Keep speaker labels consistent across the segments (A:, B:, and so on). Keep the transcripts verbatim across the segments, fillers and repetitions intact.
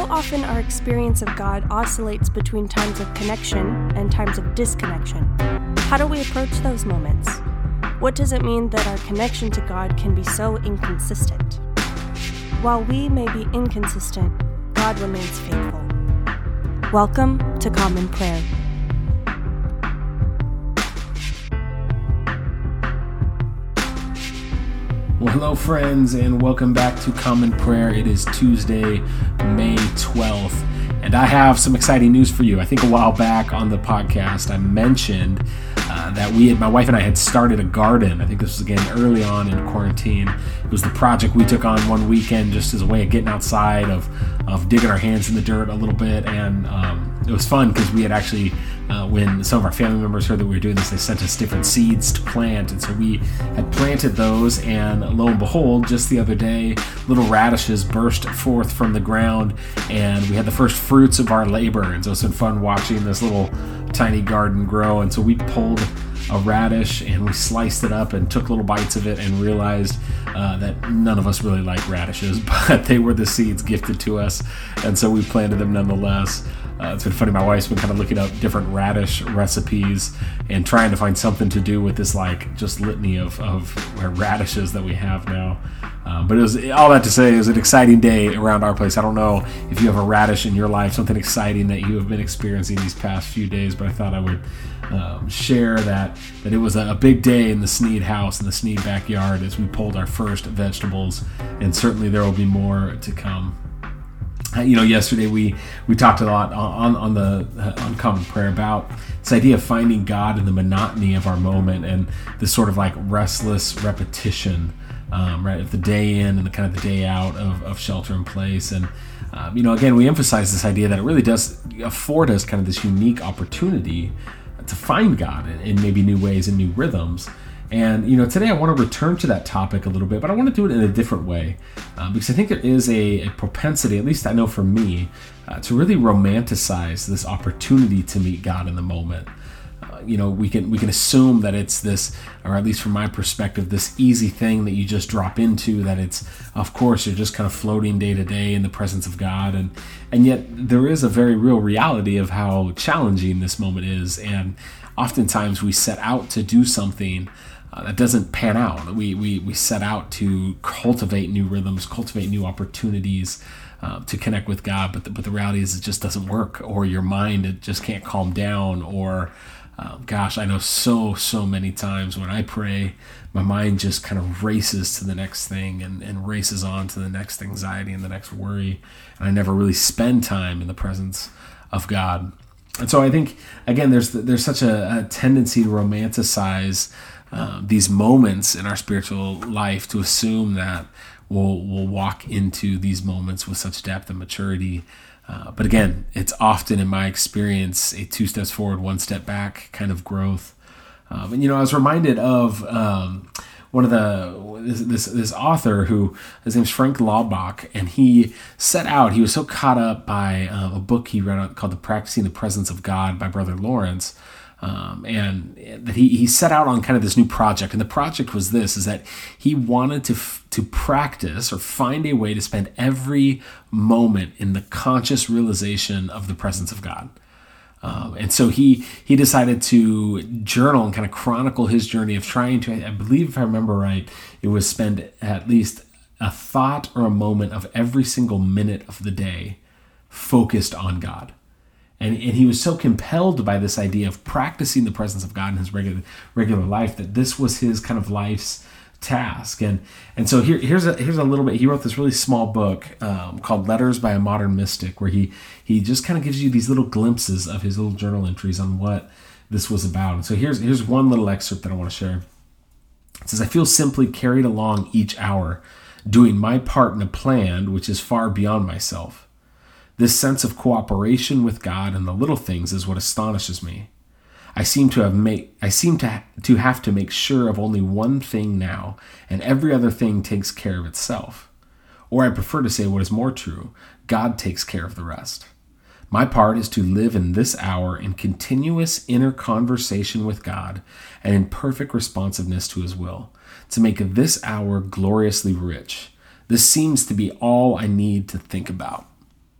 A: often our experience of God oscillates between times of connection and times of disconnection. How do we approach those moments? What does it mean that our connection to God can be so inconsistent? While we may be inconsistent, God remains faithful. Welcome to Common Prayer.
B: Well, hello friends, and welcome back to Common Prayer. It is Tuesday, May twelfth, and I have some exciting news for you. I think a while back on the podcast, I mentioned uh, that we, had, my wife and I, had started a garden. I think this was again early on in quarantine. It was the project we took on one weekend just as a way of getting outside, of of digging our hands in the dirt a little bit, and um, it was fun because we had actually, uh, when some of our family members heard that we were doing this, they sent us different seeds to plant, and so we had planted those, and lo and behold, just the other day, little radishes burst forth from the ground, and we had the first fruits of our labor, and so it's been fun watching this little tiny garden grow. And so we pulled a radish and we sliced it up and took little bites of it and realized uh, that none of us really like radishes, but they were the seeds gifted to us, and so we planted them nonetheless. Uh, it's been funny, my wife's been kind of looking up different radish recipes and trying to find something to do with this like just litany of, of radishes that we have now. Uh, but it was all that to say, it was an exciting day around our place. I don't know if you have a radish in your life, something exciting that you have been experiencing these past few days, but I thought I would um, share that that it was a, a big day in the Sneed house, in the Sneed backyard, as we pulled our first vegetables, and certainly there will be more to come. You know, yesterday we, we talked a lot on on the on Common Prayer about this idea of finding God in the monotony of our moment, and this sort of like restless repetition, um, right, of the day in and the kind of the day out of, of shelter in place. And um, you know, again, we emphasize this idea that it really does afford us kind of this unique opportunity to find God in, in maybe new ways and new rhythms. And, you know, today I want to return to that topic a little bit, but I want to do it in a different way, uh, because I think there is a, a propensity, at least I know for me, uh, to really romanticize this opportunity to meet God in the moment. Uh, you know, we can we can assume that it's this, or at least from my perspective, this easy thing that you just drop into, that it's, of course, you're just kind of floating day to day in the presence of God. And, and yet there is a very real reality of how challenging this moment is. And oftentimes we set out to do something Uh, that doesn't pan out. We, we we set out to cultivate new rhythms, cultivate new opportunities uh, to connect with God, but the, but the reality is it just doesn't work, or your mind, it just can't calm down, or uh, gosh, I know so, so many times when I pray, my mind just kind of races to the next thing and, and races on to the next anxiety and the next worry, and I never really spend time in the presence of God. And so I think, again, there's there's such a, a tendency to romanticize Uh, these moments in our spiritual life, to assume that we'll, we'll walk into these moments with such depth and maturity. Uh, but again, it's often, in my experience, a two steps forward, one step back kind of growth. Um, and, you know, I was reminded of um, one of the, this, this, this author who, his name's Frank Laubach, and he set out, he was so caught up by uh, a book he read called The Practicing the Presence of God by Brother Lawrence. Um, and that he, he set out on kind of this new project. And the project was this, is that he wanted to f- to practice or find a way to spend every moment in the conscious realization of the presence of God. Um, and so he he decided to journal and kind of chronicle his journey of trying to, I believe if I remember right, it was spend at least a thought or a moment of every single minute of the day focused on God. And, and he was so compelled by this idea of practicing the presence of God in his regular regular life that this was his kind of life's task. And and so here here's a here's a little bit. He wrote this really small book um, called Letters by a Modern Mystic, where he he just kind of gives you these little glimpses of his little journal entries on what this was about. And so here's here's one little excerpt that I want to share. It says, "I feel simply carried along each hour, doing my part in a plan which is far beyond myself. This sense of cooperation with God in the little things is what astonishes me. I seem to have make I seem to ha- to have to make sure of only one thing now, and every other thing takes care of itself. Or I prefer to say what is more true, God takes care of the rest. My part is to live in this hour in continuous inner conversation with God and in perfect responsiveness to his will, to make this hour gloriously rich. This seems to be all I need to think about."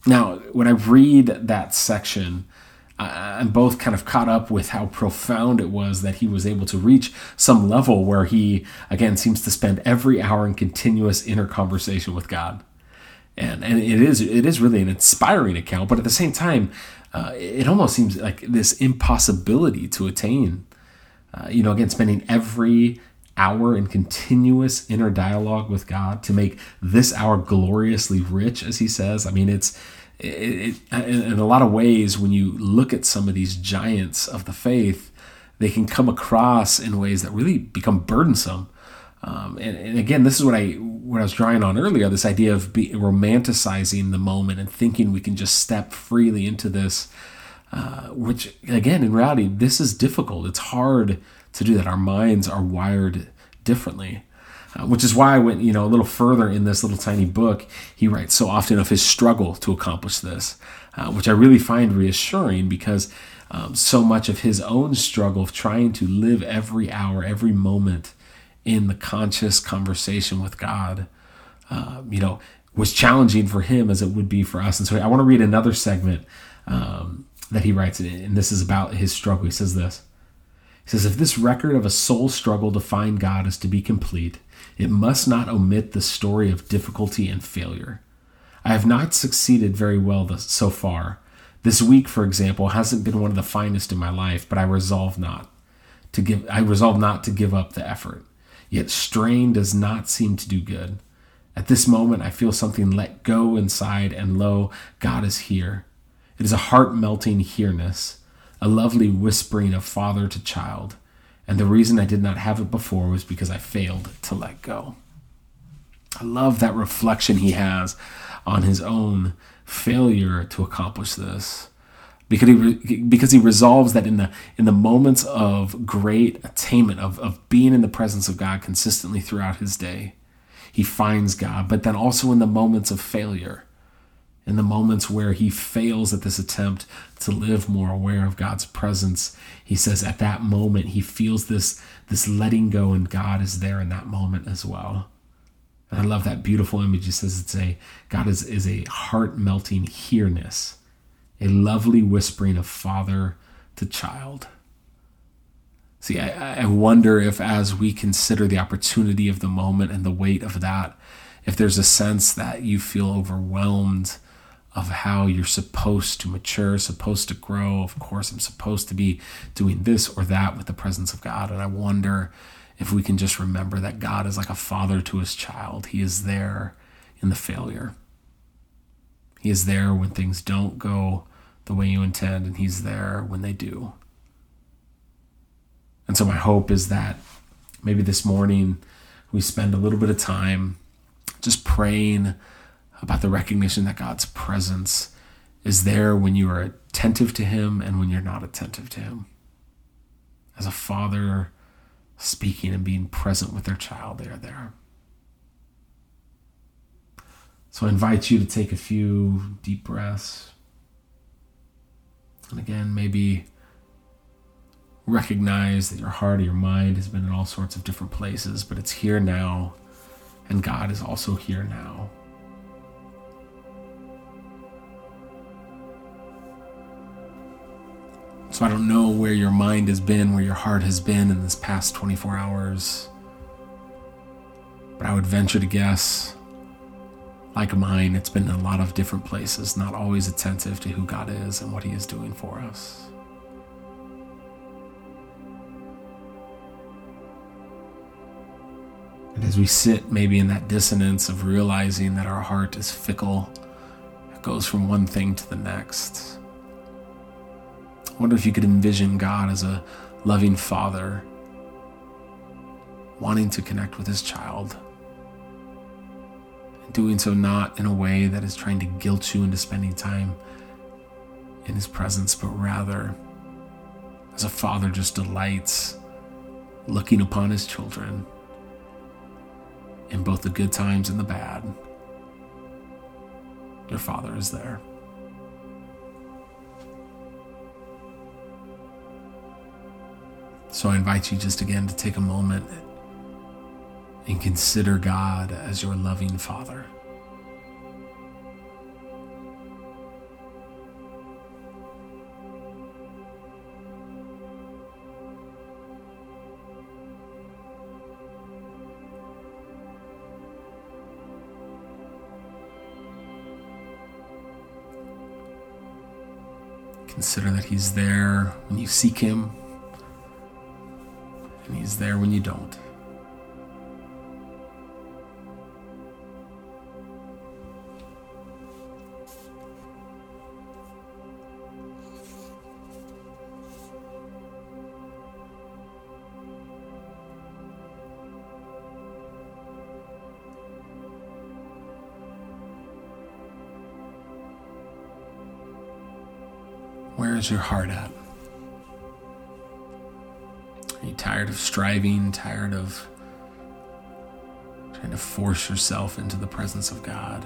B: Now, when I read that section, I'm both kind of caught up with how profound it was that he was able to reach some level where he, again, seems to spend every hour in continuous inner conversation with God. And and it is it is really an inspiring account, but at the same time, uh, it almost seems like this impossibility to attain. Uh, you know, again, spending every hour in continuous inner dialogue with God to make this hour gloriously rich, as he says. I mean, it's it, it, in a lot of ways, when you look at some of these giants of the faith, they can come across in ways that really become burdensome. Um, and, and again, this is what I what I was drawing on earlier, this idea of be, romanticizing the moment and thinking we can just step freely into this, uh, which, again, in reality, this is difficult. It's hard to do that. Our minds are wired differently, uh, which is why I went, you know, a little further in this little tiny book. He writes so often of his struggle to accomplish this, uh, which I really find reassuring because um, so much of his own struggle of trying to live every hour, every moment in the conscious conversation with God, uh, you know, was challenging for him as it would be for us. And so I want to read another segment um, that he writes, and this is about his struggle. He says this. He says, if this record of a soul struggle to find God is to be complete, it must not omit the story of difficulty and failure. I have not succeeded very well thus, so far. This week, for example, hasn't been one of the finest in my life, but I resolve not to give. I resolve not to give up the effort. Yet strain does not seem to do good. At this moment, I feel something let go inside, and lo, God is here. It is a heart-melting here-ness, a lovely whispering of father to child. And the reason I did not have it before was because I failed to let go. I love that reflection he has on his own failure to accomplish this. Because he because he resolves that in the in the moments of great attainment, of, of being in the presence of God consistently throughout his day, he finds God. But then also in the moments of failure, in the moments where he fails at this attempt to live more aware of God's presence, he says at that moment he feels this, this letting go, and God is there in that moment as well. And I love that beautiful image. He says it's a God is, is a heart-melting here-ness, a lovely whispering of father to child. See, I, I wonder if as we consider the opportunity of the moment and the weight of that, if there's a sense that you feel overwhelmed of how you're supposed to mature, supposed to grow. Of course, I'm supposed to be doing this or that with the presence of God. And I wonder if we can just remember that God is like a father to his child. He is there in the failure. He is there when things don't go the way you intend, and he's there when they do. And so my hope is that maybe this morning we spend a little bit of time just praying about the recognition that God's presence is there when you are attentive to him and when you're not attentive to him. As a father speaking and being present with their child, they are there. So I invite you to take a few deep breaths. And again, maybe recognize that your heart or your mind has been in all sorts of different places, but it's here now, and God is also here now. So I don't know where your mind has been, where your heart has been in this past twenty-four hours, but I would venture to guess, like mine, it's been in a lot of different places, not always attentive to who God is and what he is doing for us. And as we sit maybe in that dissonance of realizing that our heart is fickle, it goes from one thing to the next. I wonder if you could envision God as a loving father wanting to connect with his child, and doing so not in a way that is trying to guilt you into spending time in his presence, but rather as a father just delights looking upon his children in both the good times and the bad. Your father is there. So I invite you just again to take a moment and consider God as your loving father. Consider that He's there when you seek Him, and He's there when you don't. Where is your heart at? Are you tired of striving, tired of trying to force yourself into the presence of God?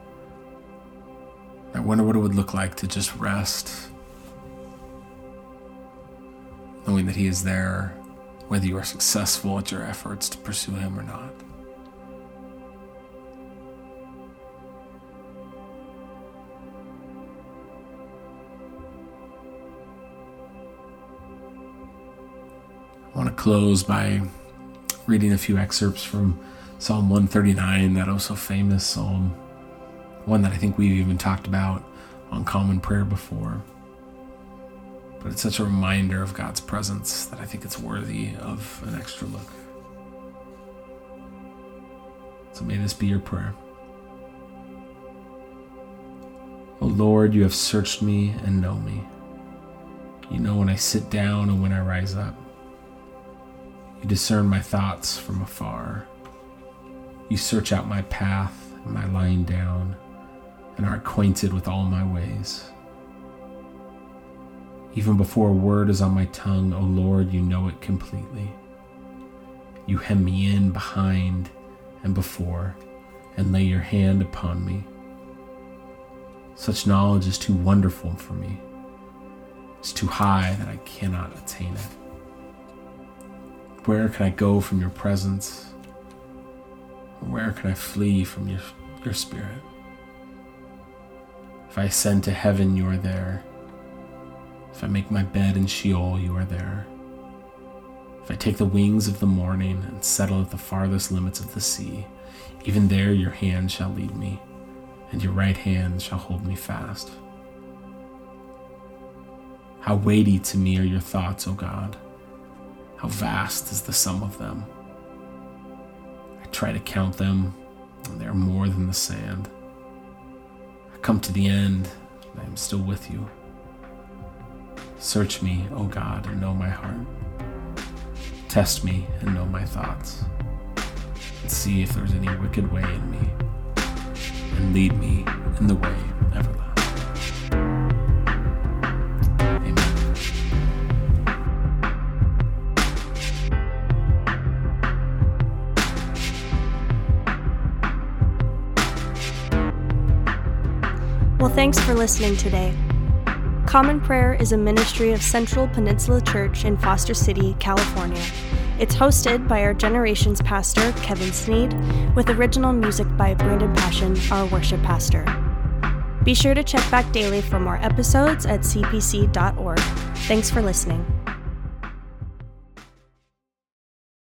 B: I wonder what it would look like to just rest, knowing that He is there, whether you are successful at your efforts to pursue Him or not. I want to close by reading a few excerpts from Psalm one thirty-nine, that oh so famous psalm, one that I think we've even talked about on Common Prayer before. But it's such a reminder of God's presence that I think it's worthy of an extra look. So may this be your prayer. O Lord, you have searched me and know me. You know when I sit down and when I rise up. You discern my thoughts from afar. You search out my path and my lying down, and are acquainted with all my ways. Even before a word is on my tongue, O Lord, you know it completely. You hem me in behind and before, and lay your hand upon me. Such knowledge is too wonderful for me. It's too high that I cannot attain it. Where can I go from your presence? Where can I flee from your, your spirit? If I ascend to heaven, you are there. If I make my bed in Sheol, you are there. If I take the wings of the morning and settle at the farthest limits of the sea, even there your hand shall lead me, and your right hand shall hold me fast. How weighty to me are your thoughts, O God. How vast is the sum of them. I try to count them, and they are more than the sand. I come to the end, and I am still with you. Search me, O God, and know my heart. Test me and know my thoughts, and see if there is any wicked way in me, and lead me in the way everlasting.
A: Well, thanks for listening today. Common Prayer is a ministry of Central Peninsula Church in Foster City, California. It's hosted by our Generations pastor, Kevin Sneed, with original music by Brandon Passion, our worship pastor. Be sure to check back daily for more episodes at c p c dot org. Thanks for listening.